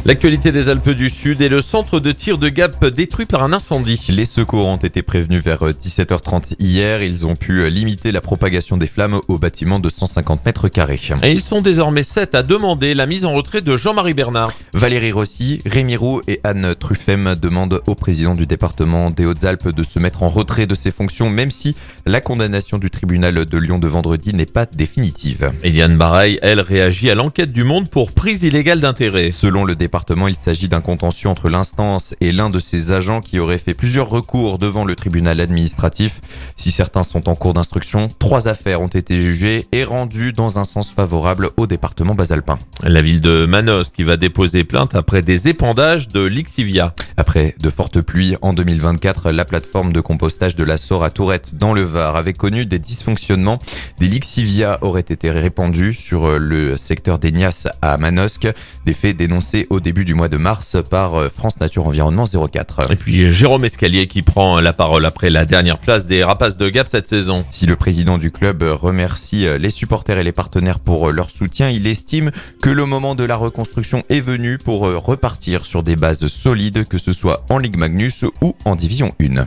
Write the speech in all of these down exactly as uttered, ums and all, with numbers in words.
L'actualité des Alpes du Sud et le centre de tir de Gap détruit par un incendie. Les secours ont été prévenus vers dix-sept heures trente hier. Ils ont pu limiter la propagation des flammes au bâtiment de cent cinquante mètres carrés. Et ils sont désormais sept à demander la mise en retrait de Jean-Marie Bernard. Valérie Rossi, Rémi Roux et Anne Truffem demandent au président du département des Hautes-Alpes de se mettre en retrait de ses fonctions, même si la condamnation du tribunal de Lyon de vendredi n'est pas définitive. Eliane Baraille, elle, réagit à l'enquête du Monde pour prise illégale d'intérêt. Selon le département, il s'agit d'un contentieux entre l'instance et l'un de ses agents qui aurait fait plusieurs recours devant le tribunal administratif. Si certains sont en cours d'instruction, trois affaires ont été jugées et rendues dans un sens favorable au département basalpin. La ville de Manosque qui va déposer plainte après des épandages de Lixivia. Après de fortes pluies en deux mille vingt-quatre, la plateforme de compostage de la Sore à Tourette dans le Var avait connu des dysfonctionnements. Des Lixivia auraient été répandus sur le secteur d'Egnas à Manosque, des faits dénoncés au début du mois de mars par France Nature Environnement zéro quatre. Et puis Jérôme Escalier qui prend la parole après la dernière place des Rapaces de Gap cette saison. Si le président du club remercie les supporters et les partenaires pour leur soutien, il estime que le moment de la reconstruction est venu pour repartir sur des bases solides, que ce soit en Ligue Magnus ou en Division un.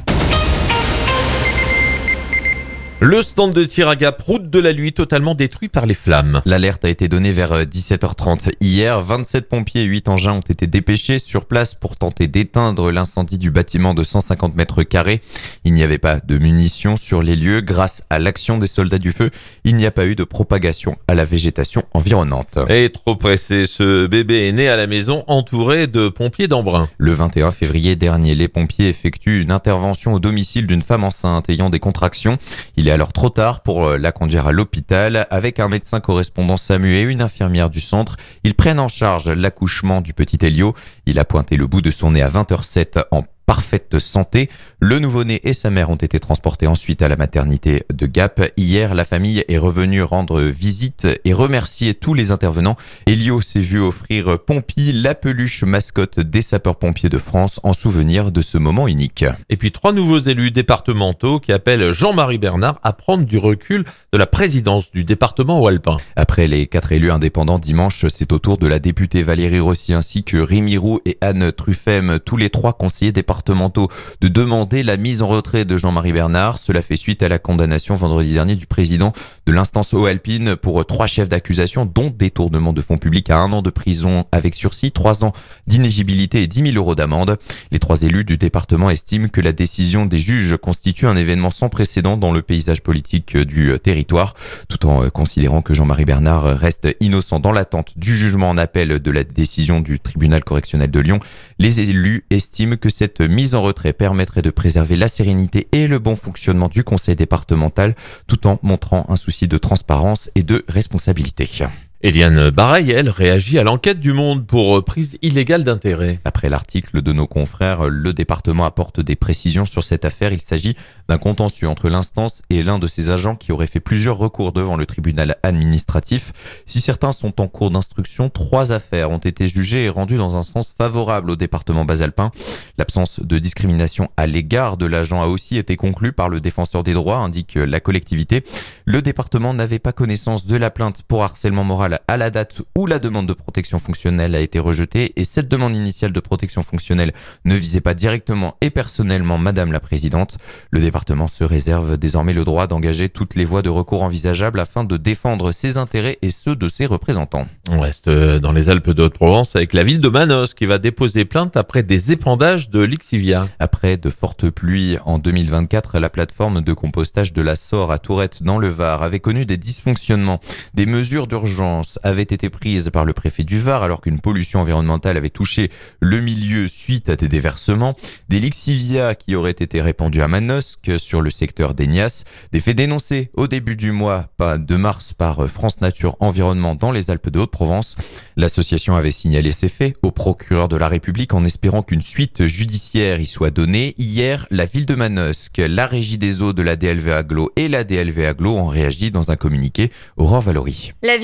Le stand de tir à Gap, route de la Luye, totalement détruit par les flammes. L'alerte a été donnée vers dix-sept heures trente hier. vingt-sept pompiers et huit engins ont été dépêchés sur place pour tenter d'éteindre l'incendie du bâtiment de cent cinquante mètres carrés. Il n'y avait pas de munitions sur les lieux. Grâce à l'action des soldats du feu, il n'y a pas eu de propagation à la végétation environnante. Et trop pressé, ce bébé est né à la maison entouré de pompiers d'Embrun. Le vingt et un février dernier, les pompiers effectuent une intervention au domicile d'une femme enceinte ayant des contractions. Il est alors trop tard pour la conduire à l'hôpital. Avec un médecin correspondant SAMU et une infirmière du centre, ils prennent en charge l'accouchement du petit Elio. Il a pointé le bout de son nez à vingt heures zéro sept en parfaite santé. Le nouveau-né et sa mère ont été transportés ensuite à la maternité de Gap. Hier, la famille est revenue rendre visite et remercier tous les intervenants. Elio s'est vu offrir Pompi, la peluche mascotte des sapeurs-pompiers de France, en souvenir de ce moment unique. Et puis trois nouveaux élus départementaux qui appellent Jean-Marie Bernard à prendre du recul de la présidence du département haut-alpin. Après les quatre élus indépendants dimanche, c'est au tour de la députée Valérie Rossi ainsi que Rémi Roux et Anne Truffem, tous les trois conseillers départementaux, de demander la mise en retrait de Jean-Marie Bernard. Cela fait suite à la condamnation vendredi dernier du président de l'instance haut-alpine pour trois chefs d'accusation, dont détournement de fonds publics à un an de prison avec sursis, trois ans d'inéligibilité et dix mille euros d'amende. Les trois élus du département estiment que la décision des juges constitue un événement sans précédent dans le paysage politique du territoire, tout en considérant que Jean-Marie Bernard reste innocent dans l'attente du jugement en appel de la décision du tribunal correctionnel de Lyon. Les élus estiment que cette mise en retrait permettrait de préserver la sérénité et le bon fonctionnement du conseil départemental, tout en montrant un souci de transparence et de responsabilité. Eliane Baraille, elle, réagit à l'enquête du Monde pour prise illégale d'intérêt. Après l'article de nos confrères, le département apporte des précisions sur cette affaire. Il s'agit d'un contentieux entre l'instance et l'un de ses agents qui aurait fait plusieurs recours devant le tribunal administratif. Si certains sont en cours d'instruction, trois affaires ont été jugées et rendues dans un sens favorable au département basalpin. L'absence de discrimination à l'égard de l'agent a aussi été conclue par le défenseur des droits, indique la collectivité. Le département n'avait pas connaissance de la plainte pour harcèlement moral à la date où la demande de protection fonctionnelle a été rejetée, et cette demande initiale de protection fonctionnelle ne visait pas directement et personnellement Madame la Présidente. Le département se réserve désormais le droit d'engager toutes les voies de recours envisageables afin de défendre ses intérêts et ceux de ses représentants. On reste dans les Alpes de Haute-Provence avec la ville de Manosque qui va déposer plainte après des épandages de Lixivia. Après de fortes pluies en deux mille vingt-quatre, la plateforme de compostage de la Sore à Tourette dans le Var avait connu des dysfonctionnements. Des mesures d'urgence avaient été prises par le préfet du Var alors qu'une pollution environnementale avait touché le milieu suite à des déversements. Des Lixivia qui auraient été répandus à Manosque sur le secteur d'Egnas. Des faits dénoncés au début du mois de mars par France Nature Environnement dans les Alpes de Haute-Provence. L'association avait signalé ces faits au procureur de la République en espérant qu'une suite judiciaire y soit donnée. Hier, la ville de Manosque, la régie des eaux de la D L V Agglo et la D L V Agglo ont réagi dans un communiqué. Aurore Valory. La ville de Manosque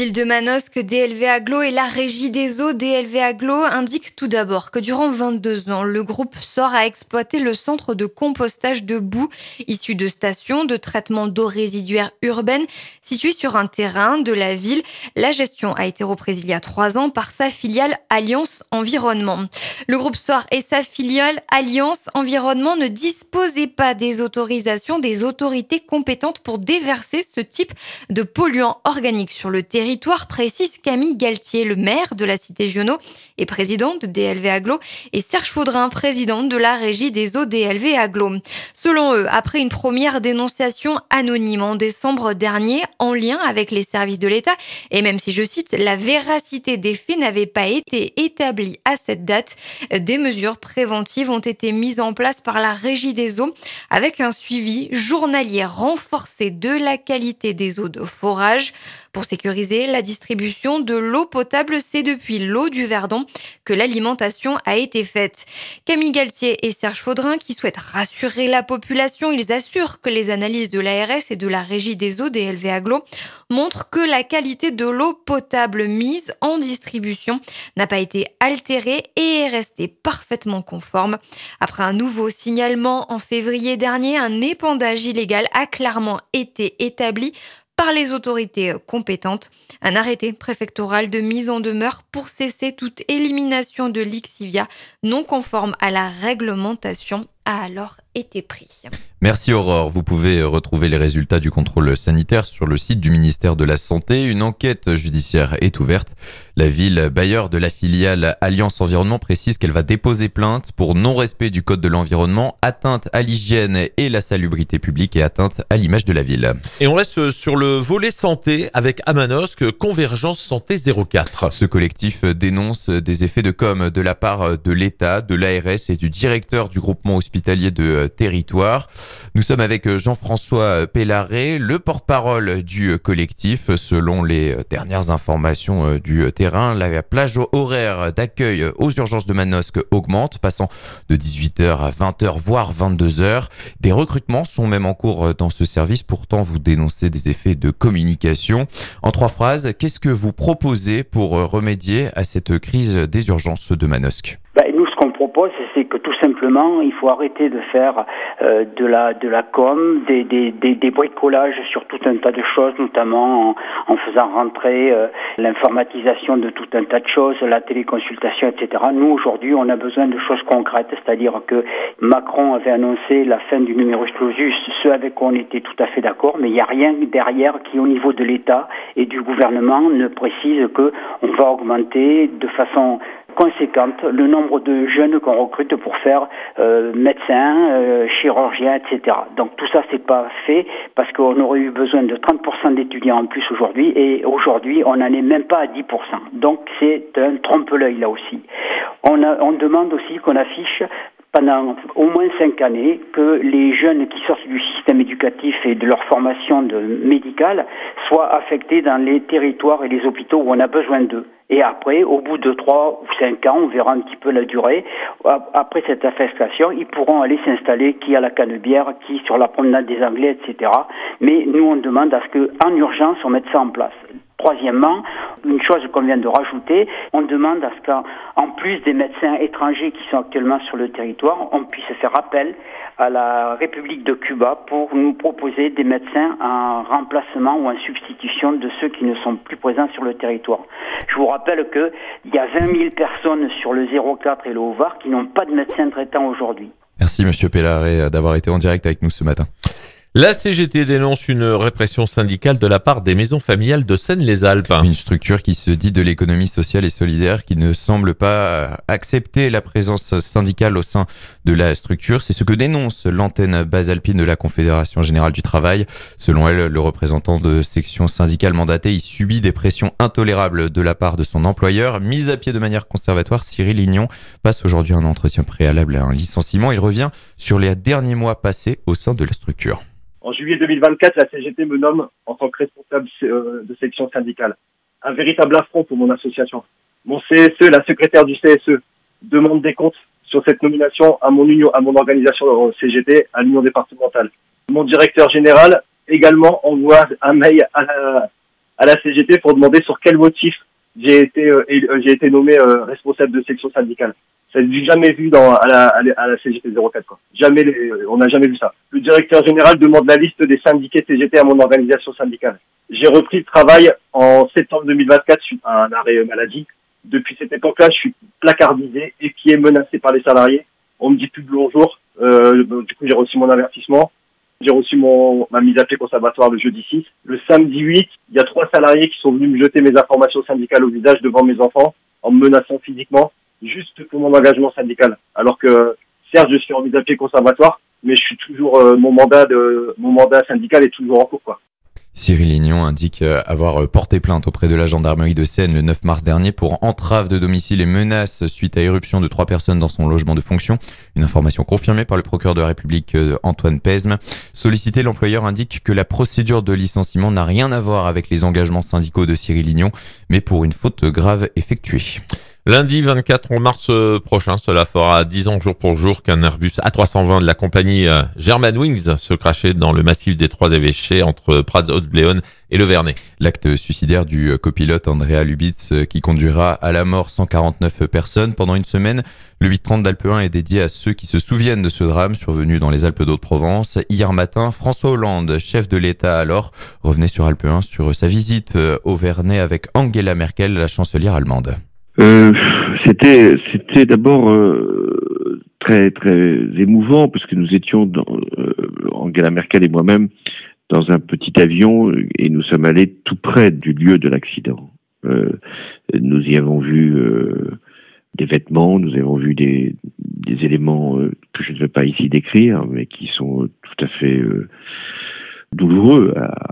Manosque, D L V Agglo et la Régie des eaux D L V Agglo indiquent tout d'abord que durant vingt-deux ans, le groupe SOR a exploité le centre de compostage de boue issu de stations de traitement d'eau résiduaire urbaine situées sur un terrain de la ville. La gestion a été reprise il y a trois ans par sa filiale Alliance Environnement. Le groupe SOR et sa filiale Alliance Environnement ne disposaient pas des autorisations des autorités compétentes pour déverser ce type de polluants organiques sur le territoire, précise Camille Galtier, le maire de la cité Giono et président de D L V Agglo, et Serge Faudrin, président de la Régie des eaux D L V Agglo. Selon eux, après une première dénonciation anonyme en décembre dernier en lien avec les services de l'État, et même si, je cite, la véracité des faits n'avait pas été établie à cette date, des mesures préventives ont été mises en place par la Régie des eaux avec un suivi journalier renforcé de la qualité des eaux de forage. Pour sécuriser la distribution de l'eau potable, c'est depuis l'eau du Verdon que l'alimentation a été faite. Camille Galtier et Serge Faudrin, qui souhaitent rassurer la population, ils assurent que les analyses de l'A R S et de la Régie des eaux D L V Agglo montrent que la qualité de l'eau potable mise en distribution n'a pas été altérée et est restée parfaitement conforme. Après un nouveau signalement en février dernier, un épandage illégal a clairement été établi par les autorités compétentes. Un arrêté préfectoral de mise en demeure pour cesser toute élimination de lixivia non conforme à la réglementation a alors été pris. Merci Aurore. Vous pouvez retrouver les résultats du contrôle sanitaire sur le site du ministère de la Santé. Une enquête judiciaire est ouverte. La ville bailleur de la filiale Alliance Environnement précise qu'elle va déposer plainte pour non-respect du code de l'environnement, atteinte à l'hygiène et la salubrité publique et atteinte à l'image de la ville. Et on reste sur le volet santé avec à Manosque, Convergence Santé zéro quatre. Ce collectif dénonce des effets de com' de la part de l'État, de l'A R S et du directeur du groupement hospitalier de territoire. Nous sommes avec Jean-François Pellaret, le porte-parole du collectif. Selon les dernières informations du terrain, la plage horaire d'accueil aux urgences de Manosque augmente, passant de dix-huit heures à vingt heures, voire vingt-deux heures. Des recrutements sont même en cours dans ce service. Pourtant, vous dénoncez des effets de communication. En trois phrases, qu'est-ce que vous proposez pour remédier à cette crise des urgences de Manosque ? Ben, nous, ce qu'on propose, c'est que tout simplement, il faut arrêter de faire euh, de la de la com, des, des, des, des bricolages sur tout un tas de choses, notamment en, en faisant rentrer euh, l'informatisation de tout un tas de choses, la téléconsultation, et cetera. Nous, aujourd'hui, on a besoin de choses concrètes, c'est-à-dire que Macron avait annoncé la fin du numerus clausus, ce avec quoi on était tout à fait d'accord, mais il n'y a rien derrière qui, au niveau de l'État et du gouvernement, ne précise que on va augmenter de façon conséquente le nombre de jeunes qu'on recrute pour faire euh, médecins, euh, chirurgiens, et cetera. Donc tout ça, c'est pas fait parce qu'on aurait eu besoin de trente pour cent d'étudiants en plus aujourd'hui et aujourd'hui, on n'en est même pas à dix pour cent. Donc c'est un trompe-l'œil là aussi. On, a, on demande aussi qu'on affiche pendant au moins cinq années que les jeunes qui sortent du système éducatif et de leur formation de médicale soient affectés dans les territoires et les hôpitaux où on a besoin d'eux. Et après, au bout de trois ou cinq ans, on verra un petit peu la durée. Après cette affectation, ils pourront aller s'installer qui à la Canebière, qui sur la promenade des Anglais, et cetera. Mais nous, on demande à ce qu'en urgence, on mette ça en place. Troisièmement, une chose qu'on vient de rajouter, on demande à ce qu'en plus des médecins étrangers qui sont actuellement sur le territoire, on puisse faire appel à la République de Cuba pour nous proposer des médecins en remplacement ou en substitution de ceux qui ne sont plus présents sur le territoire. Je vous rappelle qu'il y a vingt mille personnes sur le zéro quatre et le Haut-Var qui n'ont pas de médecin traitant aujourd'hui. Merci Monsieur Pellaret d'avoir été en direct avec nous ce matin. La C G T dénonce une répression syndicale de la part des maisons familiales de Seine-les-Alpes. Une structure qui se dit de l'économie sociale et solidaire, qui ne semble pas accepter la présence syndicale au sein de la structure. C'est ce que dénonce l'antenne basalpine de la Confédération Générale du Travail. Selon elle, le représentant de section syndicale mandaté y subit des pressions intolérables de la part de son employeur. Mis à pied de manière conservatoire, Cyril Lignon passe aujourd'hui un entretien préalable à un licenciement. Il revient sur les derniers mois passés au sein de la structure. En juillet deux mille vingt-quatre, la C G T me nomme en tant que responsable de section syndicale. Un véritable affront pour mon association. Mon C S E, la secrétaire du C S E, demande des comptes sur cette nomination à mon union, à mon organisation C G T, à l'union départementale. Mon directeur général également envoie un mail à la, à la C G T pour demander sur quel motif j'ai été euh, j'ai été nommé euh, responsable de section syndicale. Ça n'est jamais vu dans à la, à la C G T zéro quatre, quoi. Jamais les, on n'a jamais vu ça. Le directeur général demande la liste des syndiqués C G T à mon organisation syndicale. J'ai repris le travail en septembre deux mille vingt-quatre suite à un arrêt maladie. Depuis cette époque-là, je suis placardisé, épié, menacé par les salariés. On me dit plus de bonjour. Euh, du coup, j'ai reçu mon avertissement. J'ai reçu mon, ma mise à pied conservatoire le jeudi six. Le samedi huit, il y a trois salariés qui sont venus me jeter mes informations syndicales au visage devant mes enfants en me menaçant physiquement, juste pour mon engagement syndical. Alors que, certes, je suis en mise à pied conservatoire, mais je suis toujours, euh, mon mandat de, mon mandat syndical est toujours en cours, quoi. Cyril Lignon indique avoir porté plainte auprès de la gendarmerie de Seine le neuf mars dernier pour entrave de domicile et menaces suite à éruption de trois personnes dans son logement de fonction. Une information confirmée par le procureur de la République Antoine Pesme. Sollicité, l'employeur indique que la procédure de licenciement n'a rien à voir avec les engagements syndicaux de Cyril Lignon, mais pour une faute grave effectuée. Lundi vingt-quatre mars prochain, cela fera dix ans jour pour jour qu'un Airbus A trois cent vingt de la compagnie Germanwings se crachait dans le massif des Trois-Évêchés entre Prats-Haute-Bléone et Le Vernet. L'acte suicidaire du copilote Andrea Lubitz qui conduira à la mort cent quarante-neuf personnes pendant une semaine. Le huit trente d'Alpe un est dédié à ceux qui se souviennent de ce drame survenu dans les Alpes d'Haute-Provence. Hier matin, François Hollande, chef de l'État alors, revenait sur Alpe un sur sa visite au Vernet avec Angela Merkel, la chancelière allemande. Euh, c'était c'était d'abord euh, très très émouvant parce que nous étions dans, euh, Angela Merkel et moi-même dans un petit avion et nous sommes allés tout près du lieu de l'accident. Euh, nous y avons vu euh, des vêtements, nous avons vu des des éléments euh, que je ne veux pas ici décrire, mais qui sont tout à fait euh, douloureux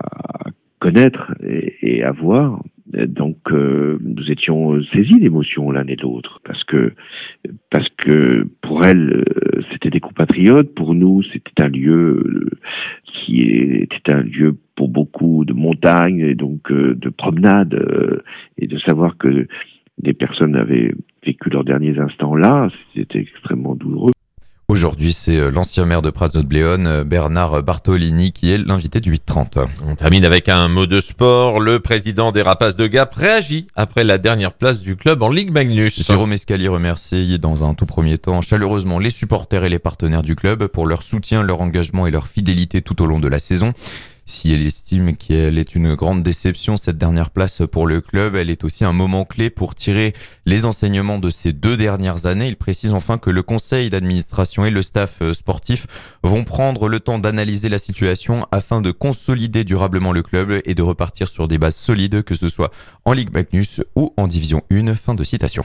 à connaître et, et à voir. Donc euh, nous étions saisis d'émotion l'un et l'autre parce que parce que pour elle euh, c'était des compatriotes, pour nous c'était un lieu euh, qui était un lieu pour beaucoup de montagne et donc euh, de promenade euh, et de savoir que des personnes avaient vécu leurs derniers instants là, c'était extrêmement douloureux. Aujourd'hui, c'est l'ancien maire de Prats-Haute-Bléone, Bernard Bartolini, qui est l'invité du huit trente. On termine avec un mot de sport. Le président des Rapaces de Gap réagit après la dernière place du club en Ligue Magnus. Jérôme Escalier remercie dans un tout premier temps chaleureusement les supporters et les partenaires du club pour leur soutien, leur engagement et leur fidélité tout au long de la saison. Si elle estime qu'elle est une grande déception, cette dernière place pour le club, elle est aussi un moment clé pour tirer les enseignements de ces deux dernières années. Il précise enfin que le conseil d'administration et le staff sportif vont prendre le temps d'analyser la situation afin de consolider durablement le club et de repartir sur des bases solides, que ce soit en Ligue Magnus ou en Division un. Fin de citation.